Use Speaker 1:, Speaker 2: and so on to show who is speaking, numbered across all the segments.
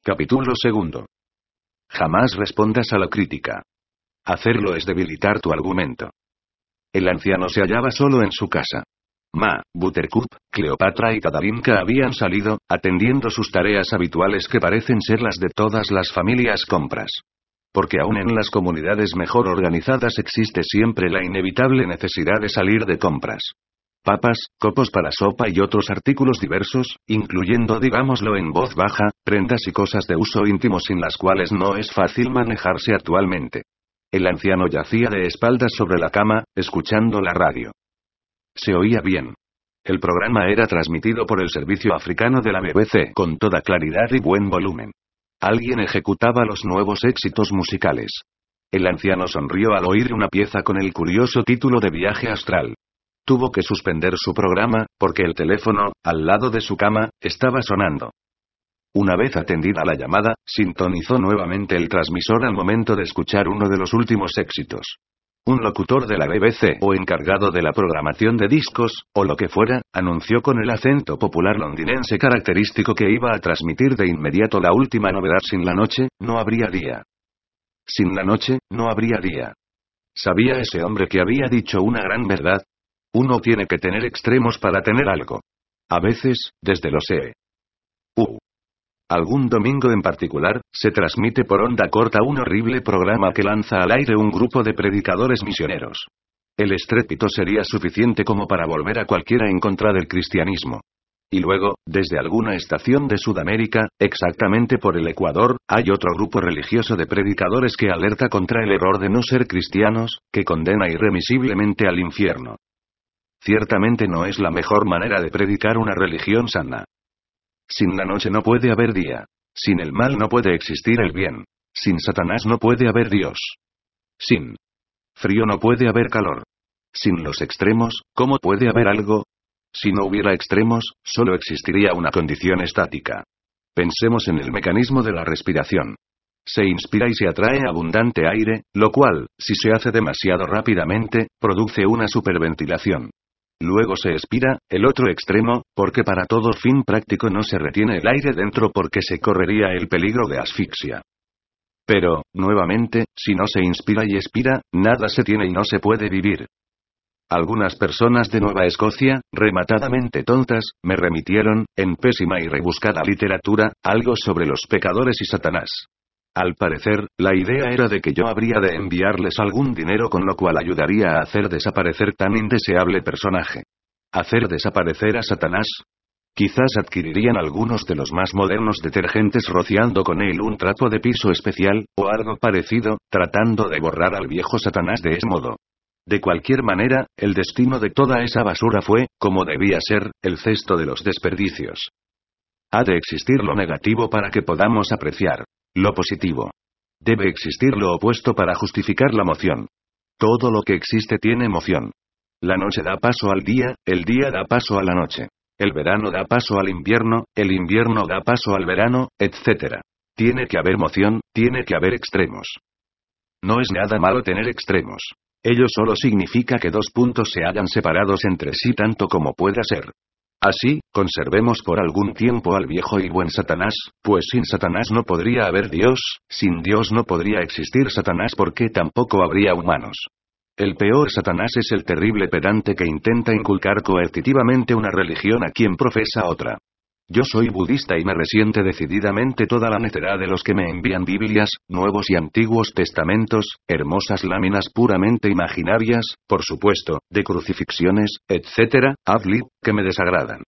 Speaker 1: Capítulo 2. Jamás respondas a la crítica. Hacerlo es debilitar tu argumento. El anciano se hallaba solo en su casa. Ma, Buttercup, Cleopatra y Kadalinka habían salido, atendiendo sus tareas habituales que parecen ser las de todas las familias compras. Porque aún en las comunidades mejor organizadas existe siempre la inevitable necesidad de salir de compras. Papas, copos para sopa y otros artículos diversos, incluyendo, digámoslo en voz baja, prendas y cosas de uso íntimo sin las cuales no es fácil manejarse actualmente. El anciano yacía de espaldas sobre la cama, escuchando la radio. Se oía bien. El programa era transmitido por el servicio africano de la BBC con toda claridad y buen volumen. Alguien ejecutaba los nuevos éxitos musicales. El anciano sonrió al oír una pieza con el curioso título de Viaje Astral. Tuvo que suspender su programa, porque el teléfono, al lado de su cama, estaba sonando. Una vez atendida la llamada, sintonizó nuevamente el transmisor al momento de escuchar uno de los últimos éxitos. Un locutor de la BBC o encargado de la programación de discos, o lo que fuera, anunció con el acento popular londinense característico que iba a transmitir de inmediato la última novedad. Sin la noche, no habría día. Sin la noche, no habría día. ¿Sabía ese hombre que había dicho una gran verdad? Uno tiene que tener extremos para tener algo. A veces, desde lo sé. Algún domingo en particular, se transmite por onda corta un horrible programa que lanza al aire un grupo de predicadores misioneros. El estrépito sería suficiente como para volver a cualquiera en contra del cristianismo. Y luego, desde alguna estación de Sudamérica, exactamente por el Ecuador, hay otro grupo religioso de predicadores que alerta contra el error de no ser cristianos, que condena irremisiblemente al infierno. Ciertamente no es la mejor manera de predicar una religión sana. Sin la noche no puede haber día. Sin el mal no puede existir el bien. Sin Satanás no puede haber Dios. Sin frío no puede haber calor. Sin los extremos, ¿cómo puede haber algo? Si no hubiera extremos, solo existiría una condición estática. Pensemos en el mecanismo de la respiración. Se inspira y se atrae abundante aire, lo cual, si se hace demasiado rápidamente, produce una superventilación. Luego se expira, el otro extremo, porque para todo fin práctico no se retiene el aire dentro porque se correría el peligro de asfixia. Pero, nuevamente, si no se inspira y expira, nada se tiene y no se puede vivir. Algunas personas de Nueva Escocia, rematadamente tontas, me remitieron, en pésima y rebuscada literatura, algo sobre los pecadores y Satanás. Al parecer, la idea era de que yo habría de enviarles algún dinero con lo cual ayudaría a hacer desaparecer tan indeseable personaje. ¿Hacer desaparecer a Satanás? Quizás adquirirían algunos de los más modernos detergentes rociando con él un trapo de piso especial, o algo parecido, tratando de borrar al viejo Satanás de ese modo. De cualquier manera, el destino de toda esa basura fue, como debía ser, el cesto de los desperdicios. Ha de existir lo negativo para que podamos apreciar lo positivo. Debe existir lo opuesto para justificar la moción. Todo lo que existe tiene moción. La noche da paso al día, el día da paso a la noche. El verano da paso al invierno, el invierno da paso al verano, etc. Tiene que haber moción, tiene que haber extremos. No es nada malo tener extremos. Ello solo significa que dos puntos se hayan separados entre sí tanto como pueda ser. Así, conservemos por algún tiempo al viejo y buen Satanás, pues sin Satanás no podría haber Dios, sin Dios no podría existir Satanás porque tampoco habría humanos. El peor Satanás es el terrible pedante que intenta inculcar coercitivamente una religión a quien profesa otra. Yo soy budista y me resiente decididamente toda la necedad de los que me envían Biblias, Nuevos y Antiguos Testamentos, hermosas láminas puramente imaginarias, por supuesto, de crucifixiones, etc., adlib, que me desagradan.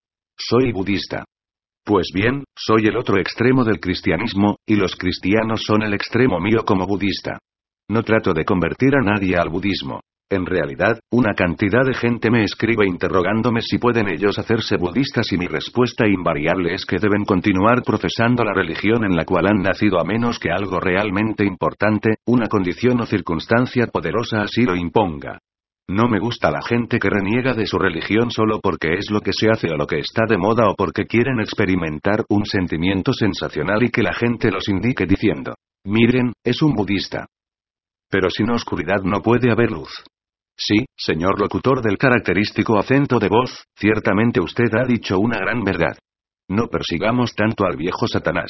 Speaker 1: Soy budista. Pues bien, soy el otro extremo del cristianismo, y los cristianos son el extremo mío como budista. No trato de convertir a nadie al budismo. En realidad, una cantidad de gente me escribe interrogándome si pueden ellos hacerse budistas y mi respuesta invariable es que deben continuar profesando la religión en la cual han nacido a menos que algo realmente importante, una condición o circunstancia poderosa así lo imponga. No me gusta la gente que reniega de su religión solo porque es lo que se hace o lo que está de moda o porque quieren experimentar un sentimiento sensacional y que la gente los indique diciendo: miren, es un budista. Pero sin oscuridad no puede haber luz. Sí, señor locutor del característico acento de voz, ciertamente usted ha dicho una gran verdad. No persigamos tanto al viejo Satanás.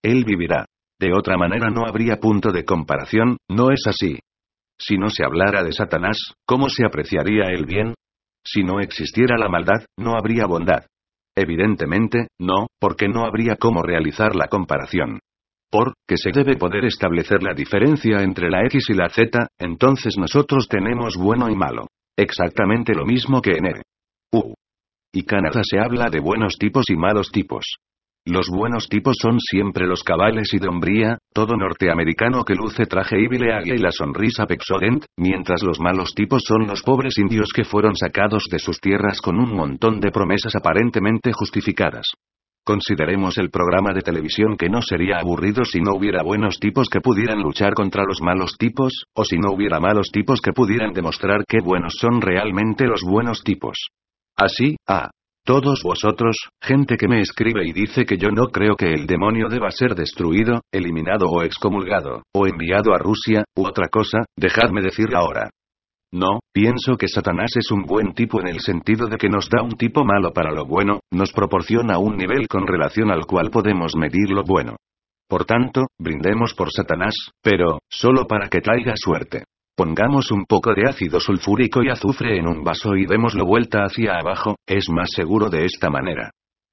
Speaker 1: él vivirá. De otra manera no habría punto de comparación, ¿no es así? Si no se hablara de Satanás, ¿cómo se apreciaría el bien? Si no existiera la maldad, no habría bondad. Evidentemente, no, porque no habría cómo realizar la comparación. Porque se debe poder establecer la diferencia entre la X y la Z, entonces nosotros tenemos bueno y malo. Exactamente lo mismo que en E.U. y Canadá se habla de buenos tipos y malos tipos. Los buenos tipos son siempre los cabales y de hombría, todo norteamericano que luce traje y águila y la sonrisa Pepsodent, mientras los malos tipos son los pobres indios que fueron sacados de sus tierras con un montón de promesas aparentemente justificadas. Consideremos el programa de televisión que no sería aburrido si no hubiera buenos tipos que pudieran luchar contra los malos tipos, o si no hubiera malos tipos que pudieran demostrar qué buenos son realmente los buenos tipos. Así, todos vosotros, gente que me escribe y dice que yo no creo que el demonio deba ser destruido, eliminado o excomulgado, o enviado a Rusia, u otra cosa, dejadme decir ahora. No, pienso que Satanás es un buen tipo en el sentido de que nos da un tipo malo para lo bueno, nos proporciona un nivel con relación al cual podemos medir lo bueno. Por tanto, brindemos por Satanás, pero, solo para que traiga suerte. Pongamos un poco de ácido sulfúrico y azufre en un vaso y démoslo vuelta hacia abajo, es más seguro de esta manera.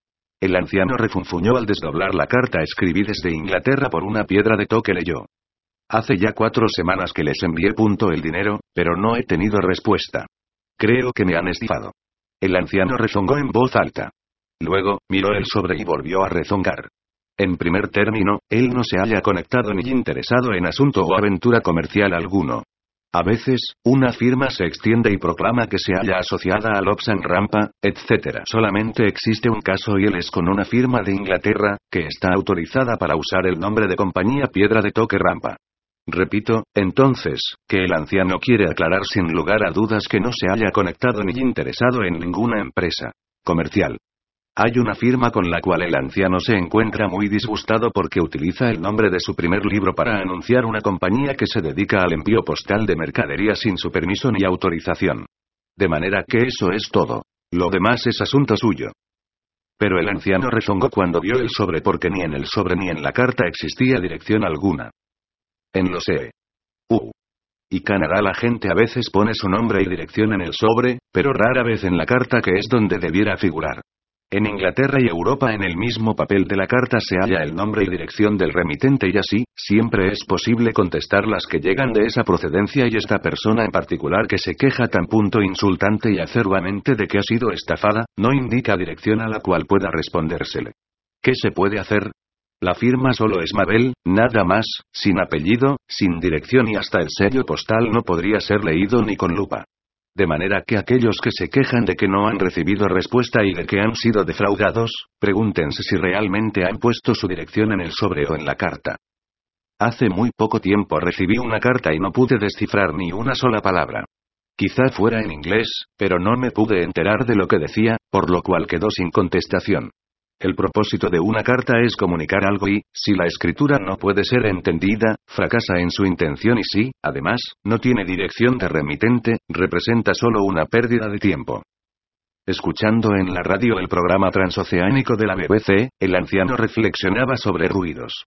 Speaker 1: El anciano refunfuñó al desdoblar la carta. Escribí desde Inglaterra por una piedra de toque leyó. Hace ya 4 semanas que les envié el dinero, pero no he tenido respuesta. Creo que me han estafado. El anciano rezongó en voz alta. Luego, miró el sobre y volvió a rezongar. En primer término, él no se halla conectado ni interesado en asunto o aventura comercial alguno. A veces, una firma se extiende y proclama que se halla asociada a Lobsang Rampa, etc. Solamente existe un caso y él es con una firma de Inglaterra, que está autorizada para usar el nombre de compañía Piedra de Toque Rampa. Repito, entonces, que el anciano quiere aclarar sin lugar a dudas que no se haya conectado ni interesado en ninguna empresa comercial. Hay una firma con la cual el anciano se encuentra muy disgustado porque utiliza el nombre de su primer libro para anunciar una compañía que se dedica al envío postal de mercadería sin su permiso ni autorización. De manera que eso es todo. Lo demás es asunto suyo. Pero el anciano rezongó cuando vio el sobre porque ni en el sobre ni en la carta existía dirección alguna. En los E.U. y Canadá la gente a veces pone su nombre y dirección en el sobre, pero rara vez en la carta que es donde debiera figurar. En Inglaterra y Europa en el mismo papel de la carta se halla el nombre y dirección del remitente y así, siempre es posible contestar las que llegan de esa procedencia y esta persona en particular que se queja tan insultante y acerbamente de que ha sido estafada, no indica dirección a la cual pueda respondérsele. ¿Qué se puede hacer? La firma solo es Mabel, nada más, sin apellido, sin dirección y hasta el sello postal no podría ser leído ni con lupa. De manera que aquellos que se quejan de que no han recibido respuesta y de que han sido defraudados, pregúntense si realmente han puesto su dirección en el sobre o en la carta. Hace muy poco tiempo recibí una carta y no pude descifrar ni una sola palabra. Quizá fuera en inglés, pero no me pude enterar de lo que decía, por lo cual quedó sin contestación. El propósito de una carta es comunicar algo y, si la escritura no puede ser entendida, fracasa en su intención y si, además, no tiene dirección de remitente, representa solo una pérdida de tiempo. Escuchando en la radio el programa transoceánico de la BBC, el anciano reflexionaba sobre ruidos.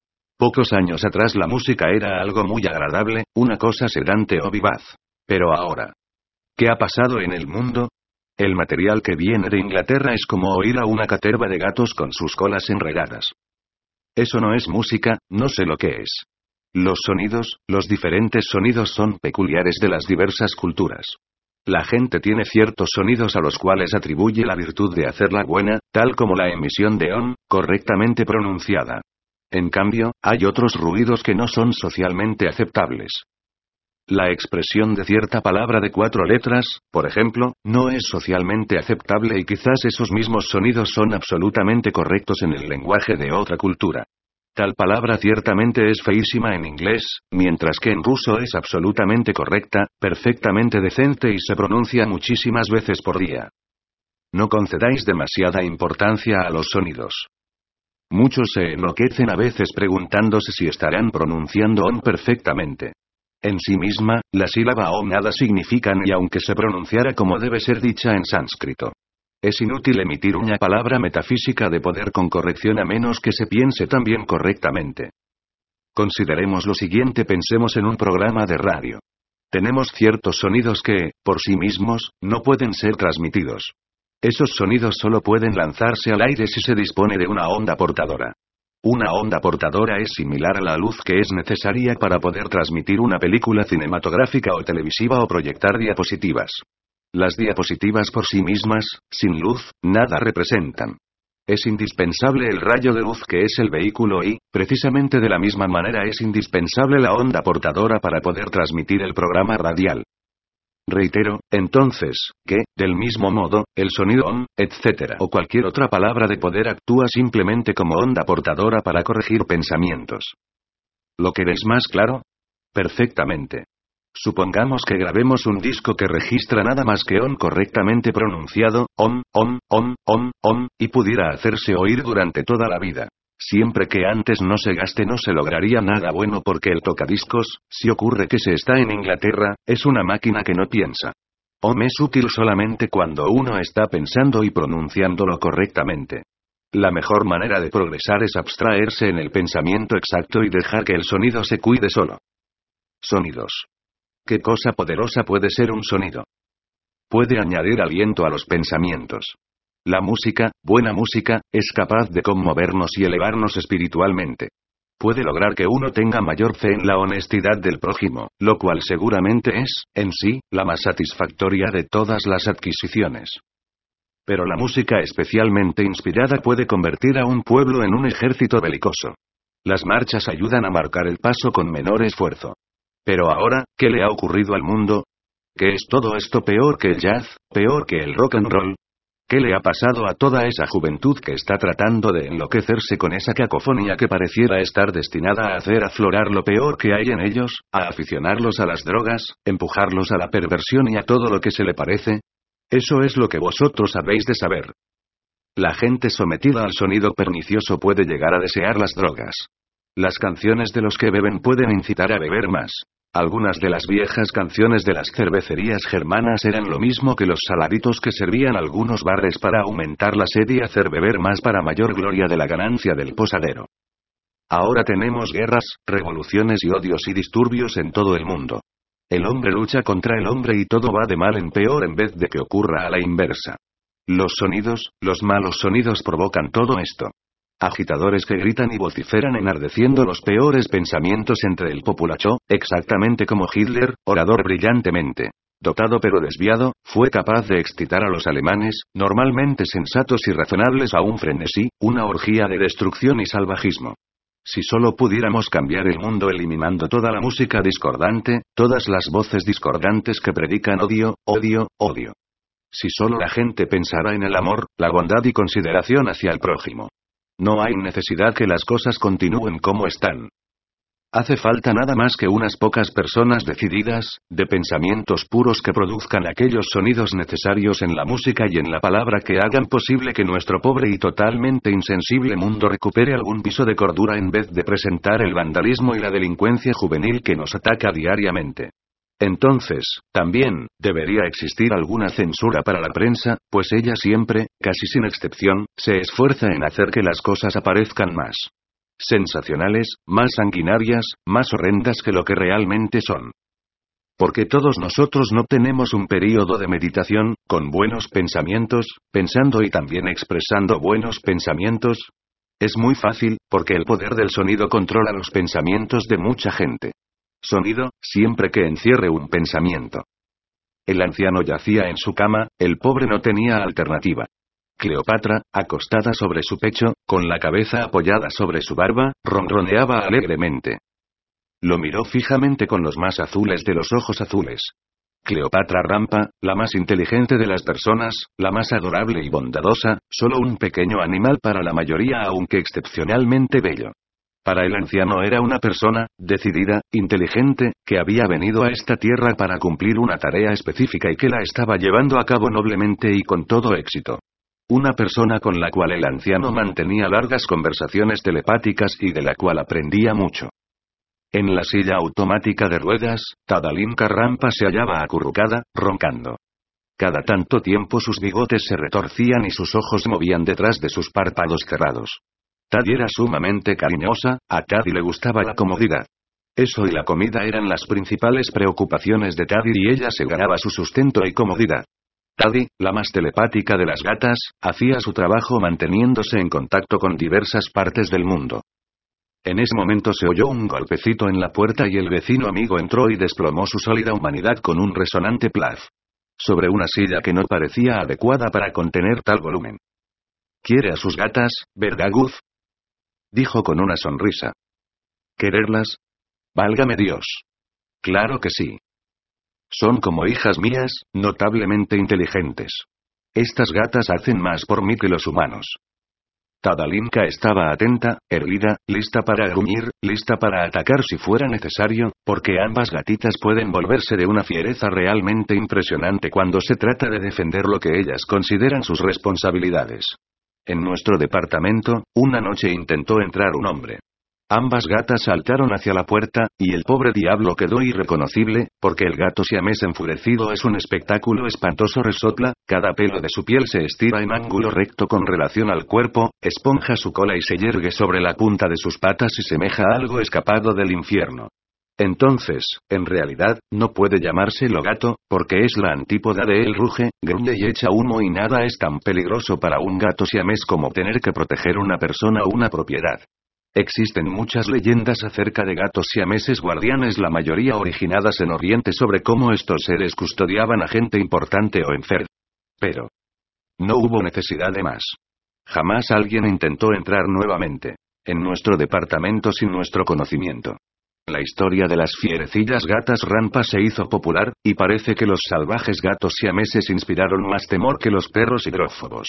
Speaker 1: Pocos años atrás la música era algo muy agradable, una cosa sedante o vivaz. Pero ahora, ¿qué ha pasado en el mundo? El material que viene de Inglaterra es como oír a una caterva de gatos con sus colas enredadas. Eso no es música, no sé lo que es. Los sonidos, los diferentes sonidos son peculiares de las diversas culturas. La gente tiene ciertos sonidos a los cuales atribuye la virtud de hacerla buena, tal como la emisión de on, correctamente pronunciada. En cambio, hay otros ruidos que no son socialmente aceptables. La expresión de cierta palabra de 4 letras, por ejemplo, no es socialmente aceptable y quizás esos mismos sonidos son absolutamente correctos en el lenguaje de otra cultura. Tal palabra ciertamente es feísima en inglés, mientras que en ruso es absolutamente correcta, perfectamente decente y se pronuncia muchísimas veces por día. No concedáis demasiada importancia a los sonidos. Muchos se enloquecen a veces preguntándose si estarán pronunciando on perfectamente. En sí misma, la sílaba om nada significa ni aunque se pronunciara como debe ser dicha en sánscrito. Es inútil emitir una palabra metafísica de poder con corrección a menos que se piense también correctamente. Consideremos lo siguiente: pensemos en un programa de radio. Tenemos ciertos sonidos que, por sí mismos, no pueden ser transmitidos. Esos sonidos solo pueden lanzarse al aire si se dispone de una onda portadora. Una onda portadora es similar a la luz que es necesaria para poder transmitir una película cinematográfica o televisiva o proyectar diapositivas. Las diapositivas por sí mismas, sin luz, nada representan. Es indispensable el rayo de luz que es el vehículo y, precisamente de la misma manera es indispensable la onda portadora para poder transmitir el programa radial. Reitero, entonces, que, del mismo modo, el sonido etc. o cualquier otra palabra de poder actúa simplemente como onda portadora para corregir pensamientos. ¿Lo queréis más claro? Perfectamente. Supongamos que grabemos un disco que registra nada más que correctamente pronunciado, y pudiera hacerse oír durante toda la vida. Siempre que antes no se gaste no se lograría nada bueno porque el tocadiscos, si ocurre que se está en Inglaterra, es una máquina que no piensa. Es útil solamente cuando uno está pensando y pronunciándolo correctamente. La mejor manera de progresar es abstraerse en el pensamiento exacto y dejar que el sonido se cuide solo. Sonidos. ¿Qué cosa poderosa puede ser un sonido? Puede añadir aliento a los pensamientos. La música, buena música, es capaz de conmovernos y elevarnos espiritualmente. Puede lograr que uno tenga mayor fe en la honestidad del prójimo, lo cual seguramente es, en sí, la más satisfactoria de todas las adquisiciones. Pero la música especialmente inspirada puede convertir a un pueblo en un ejército belicoso. Las marchas ayudan a marcar el paso con menor esfuerzo. Pero ahora, ¿qué le ha ocurrido al mundo? ¿Qué es todo esto peor que el jazz, peor que el rock and roll? ¿Qué le ha pasado a toda esa juventud que está tratando de enloquecerse con esa cacofonía que pareciera estar destinada a hacer aflorar lo peor que hay en ellos, a aficionarlos a las drogas, empujarlos a la perversión y a todo lo que se le parece? Eso es lo que vosotros habéis de saber. La gente sometida al sonido pernicioso puede llegar a desear las drogas. Las canciones de los que beben pueden incitar a beber más. Algunas de las viejas canciones de las cervecerías germanas eran lo mismo que los saladitos que servían algunos bares para aumentar la sed y hacer beber más para mayor gloria de la ganancia del posadero. Ahora tenemos guerras, revoluciones y odios y disturbios en todo el mundo. El hombre lucha contra el hombre y todo va de mal en peor en vez de que ocurra a la inversa. Los sonidos, los malos sonidos provocan todo esto. Agitadores que gritan y vociferan enardeciendo los peores pensamientos entre el populacho, exactamente como Hitler, orador brillantemente dotado pero desviado, fue capaz de excitar a los alemanes, normalmente sensatos y razonables a un frenesí, una orgía de destrucción y salvajismo. Si solo pudiéramos cambiar el mundo eliminando toda la música discordante, todas las voces discordantes que predican odio, odio, odio. Si solo la gente pensara en el amor, la bondad y consideración hacia el prójimo. No hay necesidad que las cosas continúen como están. Hace falta nada más que unas pocas personas decididas, de pensamientos puros que produzcan aquellos sonidos necesarios en la música y en la palabra que hagan posible que nuestro pobre y totalmente insensible mundo recupere algún piso de cordura en vez de presentar el vandalismo y la delincuencia juvenil que nos ataca diariamente. Entonces, también, debería existir alguna censura para la prensa, pues ella siempre, casi sin excepción, se esfuerza en hacer que las cosas aparezcan más sensacionales, más sanguinarias, más horrendas que lo que realmente son. Porque todos nosotros no tenemos un período de meditación, con buenos pensamientos, pensando y también expresando buenos pensamientos. Es muy fácil, porque el poder del sonido controla los pensamientos de mucha gente. Sonido, siempre que encierre un pensamiento. El anciano yacía en su cama, el pobre no tenía alternativa. Cleopatra, acostada sobre su pecho, con la cabeza apoyada sobre su barba, ronroneaba alegremente. Lo miró fijamente con los más azules de los ojos azules. Cleopatra Rampa, la más inteligente de las personas, la más adorable y bondadosa, solo un pequeño animal para la mayoría aunque excepcionalmente bello. Para el anciano era una persona, decidida, inteligente, que había venido a esta tierra para cumplir una tarea específica y que la estaba llevando a cabo noblemente y con todo éxito. Una persona con la cual el anciano mantenía largas conversaciones telepáticas y de la cual aprendía mucho. En la silla automática de ruedas, Tadalinka Rampa se hallaba acurrucada, roncando. Cada tanto tiempo sus bigotes se retorcían y sus ojos movían detrás de sus párpados cerrados. Taddy era sumamente cariñosa, a Taddy le gustaba la comodidad. Eso y la comida eran las principales preocupaciones de Taddy y ella se ganaba su sustento y comodidad. Taddy, la más telepática de las gatas, hacía su trabajo manteniéndose en contacto con diversas partes del mundo. En ese momento se oyó un golpecito en la puerta y el vecino amigo entró y desplomó su sólida humanidad con un resonante plaf. Sobre una silla que no parecía adecuada para contener tal volumen. «¿Quiere a sus gatas, verdad, Guz?», dijo con una sonrisa. «¿Quererlas? Válgame Dios. Claro que sí. Son como hijas mías, notablemente inteligentes. Estas gatas hacen más por mí que los humanos». Tadalinka estaba atenta, erguida, lista para gruñir, lista para atacar si fuera necesario, porque ambas gatitas pueden volverse de una fiereza realmente impresionante cuando se trata de defender lo que ellas consideran sus responsabilidades. En nuestro departamento, una noche intentó entrar un hombre. Ambas gatas saltaron hacia la puerta, y el pobre diablo quedó irreconocible, porque el gato siamés enfurecido es un espectáculo espantoso. Resopla, cada pelo de su piel se estira en ángulo recto con relación al cuerpo, esponja su cola y se yergue sobre la punta de sus patas y semeja a algo escapado del infierno. Entonces, en realidad, no puede llamárselo gato, porque es la antípoda de él. Ruge, gruñe y echa humo y nada es tan peligroso para un gato siamés como tener que proteger una persona o una propiedad. Existen muchas leyendas acerca de gatos siameses guardianes, la mayoría originadas en Oriente, sobre cómo estos seres custodiaban a gente importante o enferma. Pero no hubo necesidad de más. Jamás alguien intentó entrar nuevamente en nuestro departamento sin nuestro conocimiento. La historia de las fierecillas gatas rampas se hizo popular, y parece que los salvajes gatos siameses inspiraron más temor que los perros hidrófobos.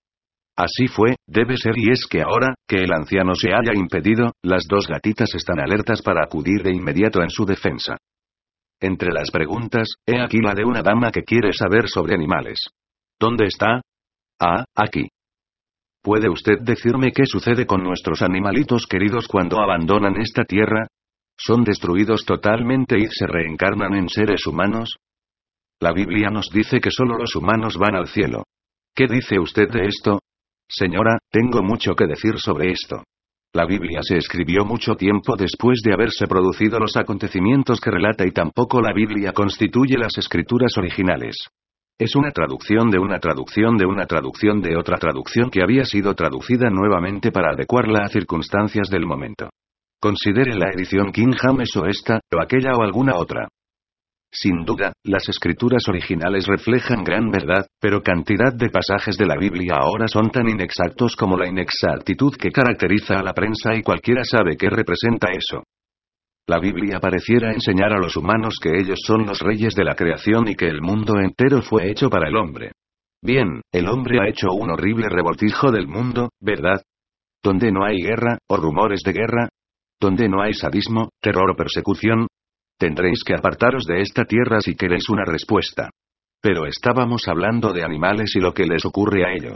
Speaker 1: Así fue, debe ser, y es que ahora, que el anciano se haya impedido, las dos gatitas están alertas para acudir de inmediato en su defensa. Entre las preguntas, he aquí la de una dama que quiere saber sobre animales. ¿Dónde está? Ah, aquí. ¿Puede usted decirme qué sucede con nuestros animalitos queridos cuando abandonan esta tierra? ¿Son destruidos totalmente y se reencarnan en seres humanos? La Biblia nos dice que solo los humanos van al cielo. ¿Qué dice usted de esto? Señora, tengo mucho que decir sobre esto. La Biblia se escribió mucho tiempo después de haberse producido los acontecimientos que relata, y tampoco la Biblia constituye las escrituras originales. Es una traducción de una traducción de una traducción de otra traducción que había sido traducida nuevamente para adecuarla a circunstancias del momento. Considere la edición King James o esta, o aquella o alguna otra. Sin duda, las escrituras originales reflejan gran verdad, pero cantidad de pasajes de la Biblia ahora son tan inexactos como la inexactitud que caracteriza a la prensa, y cualquiera sabe qué representa eso. La Biblia pareciera enseñar a los humanos que ellos son los reyes de la creación y que el mundo entero fue hecho para el hombre. Bien, el hombre ha hecho un horrible revoltijo del mundo, ¿verdad? Donde no hay guerra, o rumores de guerra. Donde no hay sadismo, terror o persecución. Tendréis que apartaros de esta tierra si queréis una respuesta. Pero estábamos hablando de animales y lo que les ocurre a ellos.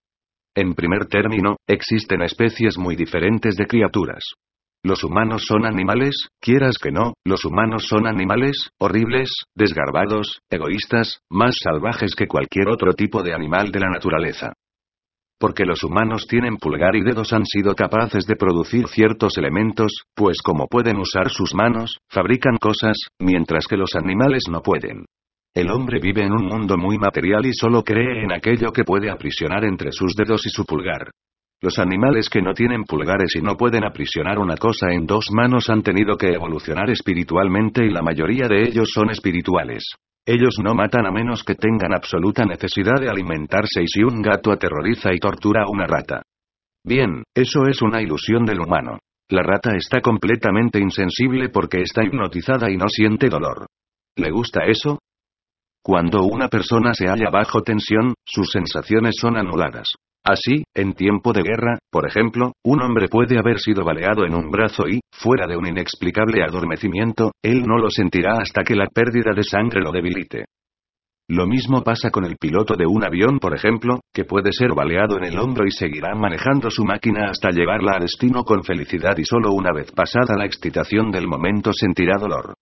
Speaker 1: En primer término, existen especies muy diferentes de criaturas. Los humanos son animales, quieras que no, los humanos son animales, horribles, desgarbados, egoístas, más salvajes que cualquier otro tipo de animal de la naturaleza. Porque los humanos tienen pulgar y dedos, han sido capaces de producir ciertos elementos, pues como pueden usar sus manos, fabrican cosas, mientras que los animales no pueden. El hombre vive en un mundo muy material y solo cree en aquello que puede aprisionar entre sus dedos y su pulgar. Los animales que no tienen pulgares y no pueden aprisionar una cosa en dos manos han tenido que evolucionar espiritualmente, y la mayoría de ellos son espirituales. Ellos no matan a menos que tengan absoluta necesidad de alimentarse, y si un gato aterroriza y tortura a una rata. Bien, eso es una ilusión del humano. La rata está completamente insensible porque está hipnotizada y no siente dolor. ¿Le gusta eso? Cuando una persona se halla bajo tensión, sus sensaciones son anuladas. Así, en tiempo de guerra, por ejemplo, un hombre puede haber sido baleado en un brazo y, fuera de un inexplicable adormecimiento, él no lo sentirá hasta que la pérdida de sangre lo debilite. Lo mismo pasa con el piloto de un avión, por ejemplo, que puede ser baleado en el hombro y seguirá manejando su máquina hasta llevarla a destino con felicidad, y solo una vez pasada la excitación del momento sentirá dolor.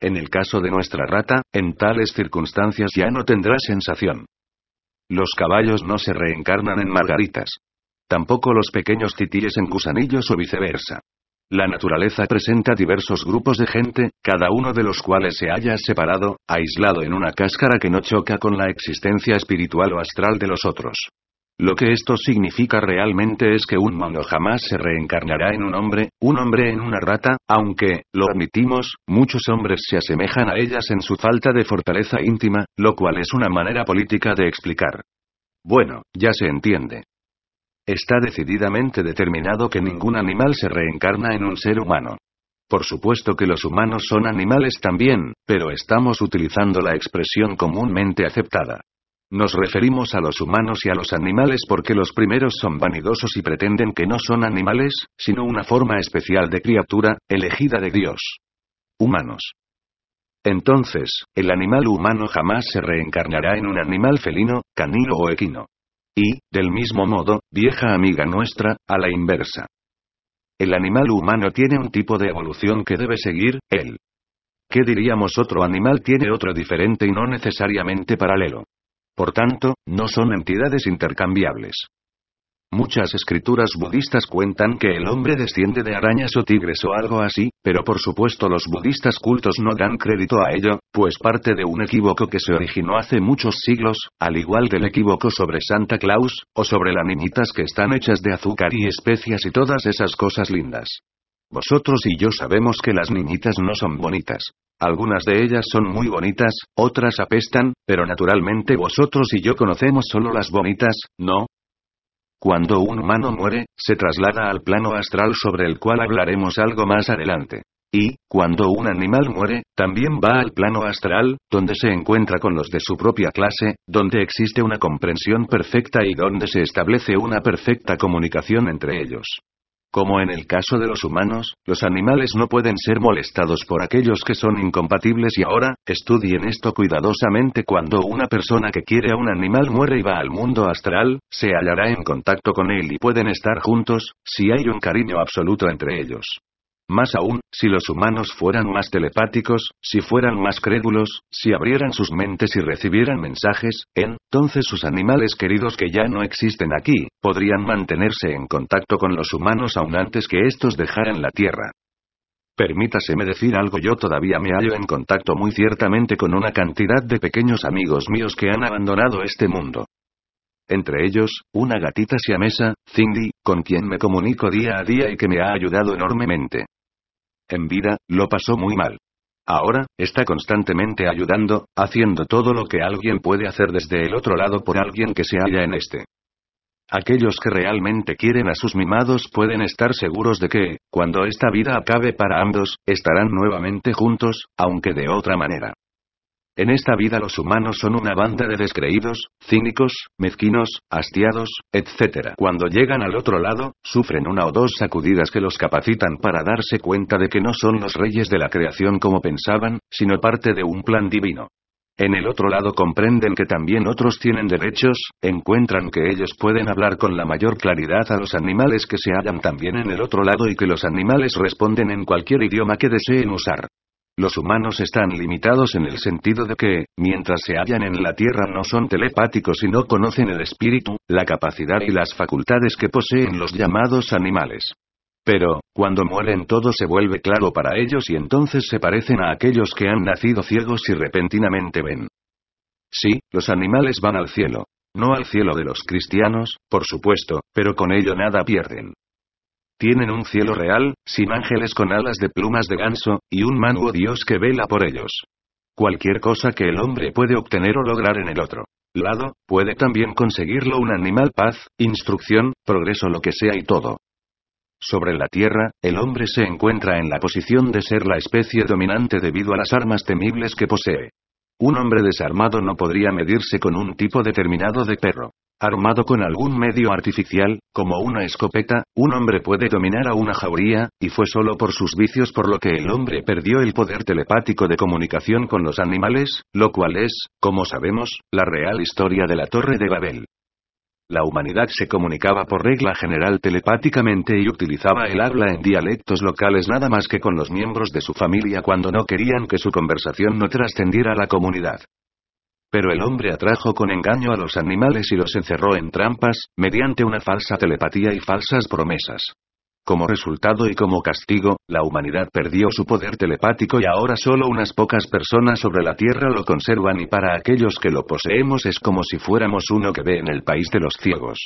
Speaker 1: En el caso de nuestra rata, en tales circunstancias ya no tendrá sensación. Los caballos no se reencarnan en margaritas. Tampoco los pequeños titíes en gusanillos o viceversa. La naturaleza presenta diversos grupos de gente, cada uno de los cuales se halla separado, aislado en una cáscara que no choca con la existencia espiritual o astral de los otros. Lo que esto significa realmente es que un mono jamás se reencarnará en un hombre en una rata, aunque, lo admitimos, muchos hombres se asemejan a ellas en su falta de fortaleza íntima, lo cual es una manera política de explicar. Bueno, ya se entiende. Está decididamente determinado que ningún animal se reencarna en un ser humano. Por supuesto que los humanos son animales también, pero estamos utilizando la expresión comúnmente aceptada. Nos referimos a los humanos y a los animales porque los primeros son vanidosos y pretenden que no son animales, sino una forma especial de criatura, elegida de Dios. Humanos. Entonces, el animal humano jamás se reencarnará en un animal felino, canino o equino. Y, del mismo modo, vieja amiga nuestra, a la inversa. El animal humano tiene un tipo de evolución que debe seguir, él. ¿Qué diríamos? Otro animal tiene otro diferente y no necesariamente paralelo. Por tanto, no son entidades intercambiables. Muchas escrituras budistas cuentan que el hombre desciende de arañas o tigres o algo así, pero por supuesto los budistas cultos no dan crédito a ello, pues parte de un equívoco que se originó hace muchos siglos, al igual del equívoco sobre Santa Claus, o sobre las niñitas que están hechas de azúcar y especias y todas esas cosas lindas. Vosotros y yo sabemos que las niñitas no son bonitas. Algunas de ellas son muy bonitas, otras apestan, pero naturalmente vosotros y yo conocemos solo las bonitas, ¿no? Cuando un humano muere, se traslada al plano astral sobre el cual hablaremos algo más adelante. Y, cuando un animal muere, también va al plano astral, donde se encuentra con los de su propia clase, donde existe una comprensión perfecta y donde se establece una perfecta comunicación entre ellos. Como en el caso de los humanos, los animales no pueden ser molestados por aquellos que son incompatibles y ahora, estudien esto cuidadosamente. Cuando una persona que quiere a un animal muere y va al mundo astral, se hallará en contacto con él y pueden estar juntos, si hay un cariño absoluto entre ellos. Más aún, si los humanos fueran más telepáticos, si fueran más crédulos, si abrieran sus mentes y recibieran mensajes, entonces sus animales queridos que ya no existen aquí, podrían mantenerse en contacto con los humanos aún antes que estos dejaran la Tierra. Permítaseme decir algo, yo todavía me hallo en contacto muy ciertamente con una cantidad de pequeños amigos míos que han abandonado este mundo. Entre ellos, una gatita siamesa, Cindy, con quien me comunico día a día y que me ha ayudado enormemente. En vida, lo pasó muy mal. Ahora, está constantemente ayudando, haciendo todo lo que alguien puede hacer desde el otro lado por alguien que se halla en este. Aquellos que realmente quieren a sus mimados pueden estar seguros de que, cuando esta vida acabe para ambos, estarán nuevamente juntos, aunque de otra manera. En esta vida los humanos son una banda de descreídos, cínicos, mezquinos, hastiados, etc. Cuando llegan al otro lado, sufren una o dos sacudidas que los capacitan para darse cuenta de que no son los reyes de la creación como pensaban, sino parte de un plan divino. En el otro lado comprenden que también otros tienen derechos, encuentran que ellos pueden hablar con la mayor claridad a los animales que se hallan también en el otro lado y que los animales responden en cualquier idioma que deseen usar. Los humanos están limitados en el sentido de que, mientras se hallan en la Tierra no son telepáticos y no conocen el espíritu, la capacidad y las facultades que poseen los llamados animales. Pero, cuando mueren todo se vuelve claro para ellos y entonces se parecen a aquellos que han nacido ciegos y repentinamente ven. Sí, los animales van al cielo. No al cielo de los cristianos, por supuesto, pero con ello nada pierden. Tienen un cielo real, sin ángeles con alas de plumas de ganso, y un Manu o Dios que vela por ellos. Cualquier cosa que el hombre puede obtener o lograr en el otro lado, puede también conseguirlo un animal: paz, instrucción, progreso, lo que sea y todo. Sobre la Tierra, el hombre se encuentra en la posición de ser la especie dominante debido a las armas temibles que posee. Un hombre desarmado no podría medirse con un tipo determinado de perro. Armado con algún medio artificial, como una escopeta, un hombre puede dominar a una jauría, y fue solo por sus vicios por lo que el hombre perdió el poder telepático de comunicación con los animales, lo cual es, como sabemos, la real historia de la Torre de Babel. La humanidad se comunicaba por regla general telepáticamente y utilizaba el habla en dialectos locales nada más que con los miembros de su familia cuando no querían que su conversación no trascendiera a la comunidad. Pero el hombre atrajo con engaño a los animales y los encerró en trampas, mediante una falsa telepatía y falsas promesas. Como resultado y como castigo, la humanidad perdió su poder telepático y ahora solo unas pocas personas sobre la Tierra lo conservan y para aquellos que lo poseemos es como si fuéramos uno que ve en el país de los ciegos.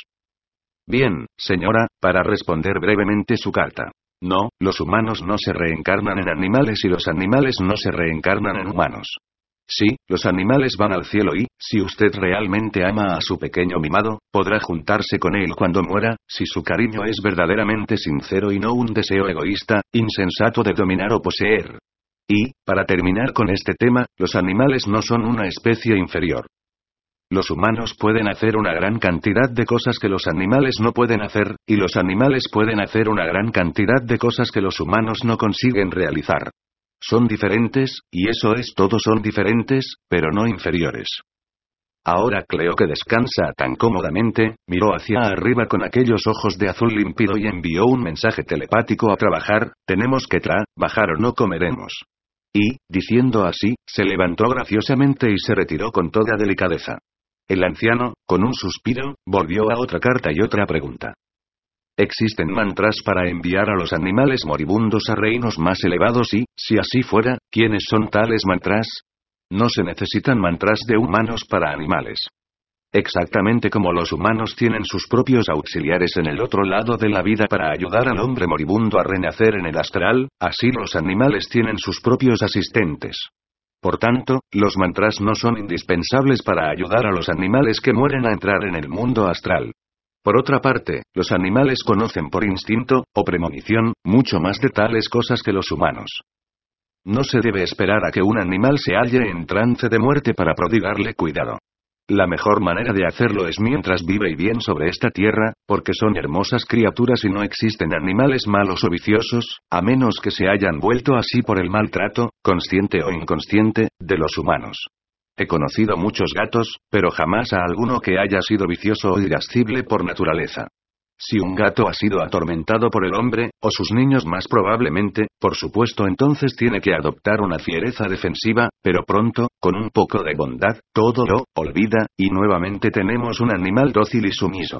Speaker 1: Bien, señora, para responder brevemente su carta. No, los humanos no se reencarnan en animales y los animales no se reencarnan en humanos. Sí, los animales van al cielo y, si usted realmente ama a su pequeño mimado, podrá juntarse con él cuando muera, si su cariño es verdaderamente sincero y no un deseo egoísta, insensato de dominar o poseer. Y, para terminar con este tema, los animales no son una especie inferior. Los humanos pueden hacer una gran cantidad de cosas que los animales no pueden hacer, y los animales pueden hacer una gran cantidad de cosas que los humanos no consiguen realizar. Son diferentes, y eso es todo, son diferentes, pero no inferiores. Ahora Cleo, que descansa tan cómodamente, miró hacia arriba con aquellos ojos de azul límpido y envió un mensaje telepático a trabajar: tenemos que bajar o no comeremos. Y, diciendo así, se levantó graciosamente y se retiró con toda delicadeza. El anciano, con un suspiro, volvió a otra carta y otra pregunta. ¿Existen mantras para enviar a los animales moribundos a reinos más elevados y, si así fuera, quiénes son tales mantras? No se necesitan mantras de humanos para animales. Exactamente como los humanos tienen sus propios auxiliares en el otro lado de la vida para ayudar al hombre moribundo a renacer en el astral, así los animales tienen sus propios asistentes. Por tanto, los mantras no son indispensables para ayudar a los animales que mueren a entrar en el mundo astral. Por otra parte, los animales conocen por instinto, o premonición, mucho más de tales cosas que los humanos. No se debe esperar a que un animal se halle en trance de muerte para prodigarle cuidado. La mejor manera de hacerlo es mientras vive y bien sobre esta tierra, porque son hermosas criaturas y no existen animales malos o viciosos, a menos que se hayan vuelto así por el maltrato, consciente o inconsciente, de los humanos. He conocido muchos gatos, pero jamás a alguno que haya sido vicioso o irascible por naturaleza. Si un gato ha sido atormentado por el hombre, o sus niños más probablemente, por supuesto entonces tiene que adoptar una fiereza defensiva, pero pronto, con un poco de bondad, todo lo olvida, y nuevamente tenemos un animal dócil y sumiso.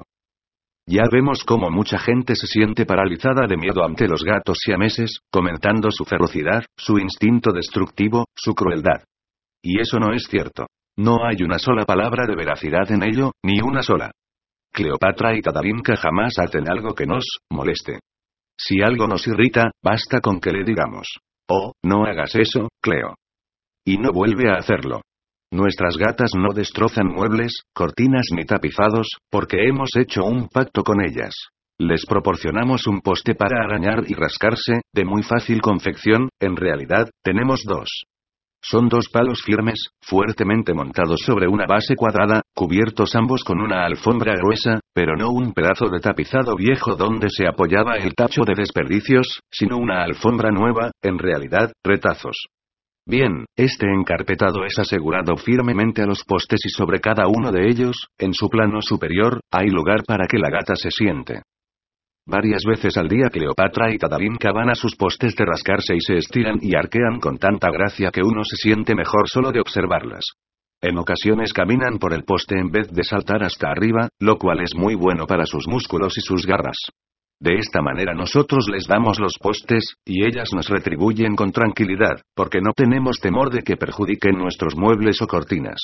Speaker 1: Ya vemos cómo mucha gente se siente paralizada de miedo ante los gatos siameses, comentando su ferocidad, su instinto destructivo, su crueldad. Y eso no es cierto. No hay una sola palabra de veracidad en ello, ni una sola. Cleopatra y Tadarinka jamás hacen algo que nos moleste. Si algo nos irrita, basta con que le digamos: oh, no hagas eso, Cleo. Y no vuelve a hacerlo. Nuestras gatas no destrozan muebles, cortinas ni tapizados, porque hemos hecho un pacto con ellas. Les proporcionamos un poste para arañar y rascarse, de muy fácil confección. En realidad, tenemos dos. Son dos palos firmes, fuertemente montados sobre una base cuadrada, cubiertos ambos con una alfombra gruesa, pero no un pedazo de tapizado viejo donde se apoyaba el tacho de desperdicios, sino una alfombra nueva, en realidad, retazos. Bien, este encarpetado es asegurado firmemente a los postes y sobre cada uno de ellos, en su plano superior, hay lugar para que la gata se siente. Varias veces al día Cleopatra y Tadarinka van a sus postes de rascarse y se estiran y arquean con tanta gracia que uno se siente mejor solo de observarlas. En ocasiones caminan por el poste en vez de saltar hasta arriba, lo cual es muy bueno para sus músculos y sus garras. De esta manera nosotros les damos los postes, y ellas nos retribuyen con tranquilidad, porque no tenemos temor de que perjudiquen nuestros muebles o cortinas.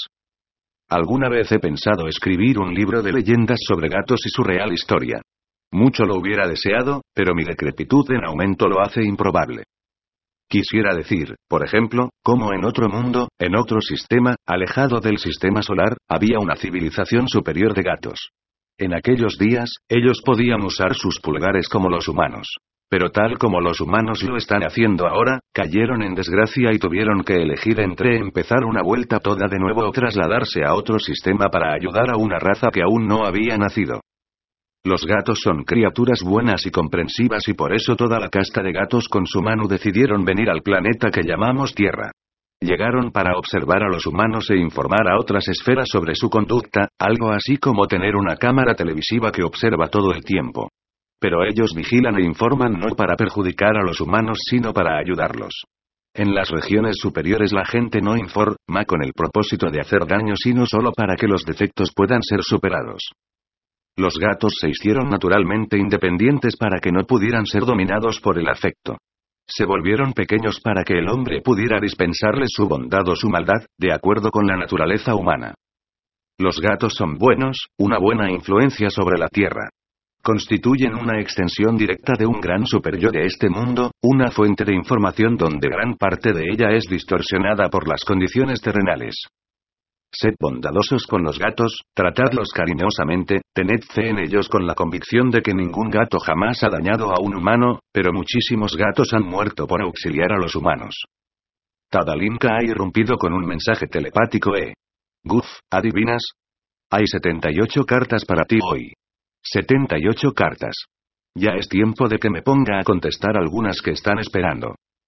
Speaker 1: Alguna vez he pensado escribir un libro de leyendas sobre gatos y su real historia. Mucho lo hubiera deseado, pero mi decrepitud en aumento lo hace improbable. Quisiera decir, por ejemplo, cómo en otro mundo, en otro sistema, alejado del sistema solar, había una civilización superior de gatos. En aquellos días, ellos podían usar sus pulgares como los humanos. Pero tal como los humanos lo están haciendo ahora, cayeron en desgracia y tuvieron que elegir entre empezar una vuelta toda de nuevo o trasladarse a otro sistema para ayudar a una raza que aún no había nacido. Los gatos son criaturas buenas y comprensivas y por eso toda la casta de gatos con su Manu decidieron venir al planeta que llamamos Tierra. Llegaron para observar a los humanos e informar a otras esferas sobre su conducta, algo así como tener una cámara televisiva que observa todo el tiempo. Pero ellos vigilan e informan no para perjudicar a los humanos sino para ayudarlos. En las regiones superiores la gente no informa con el propósito de hacer daño sino solo para que los defectos puedan ser superados. Los gatos se hicieron naturalmente independientes para que no pudieran ser dominados por el afecto. Se volvieron pequeños para que el hombre pudiera dispensarles su bondad o su maldad, de acuerdo con la naturaleza humana. Los gatos son buenos, una buena influencia sobre la tierra. Constituyen una extensión directa de un gran superyo de este mundo, una fuente de información donde gran parte de ella es distorsionada por las condiciones terrenales. Sed bondadosos con los gatos, tratadlos cariñosamente, tened fe en ellos con la convicción de que ningún gato jamás ha dañado a un humano, pero muchísimos gatos han muerto por auxiliar a los humanos. Tadalinka ha irrumpido con un mensaje telepático Guf, ¿adivinas? Hay 78 cartas para ti hoy. 78 cartas. Ya es tiempo de que me ponga a contestar algunas que están esperando.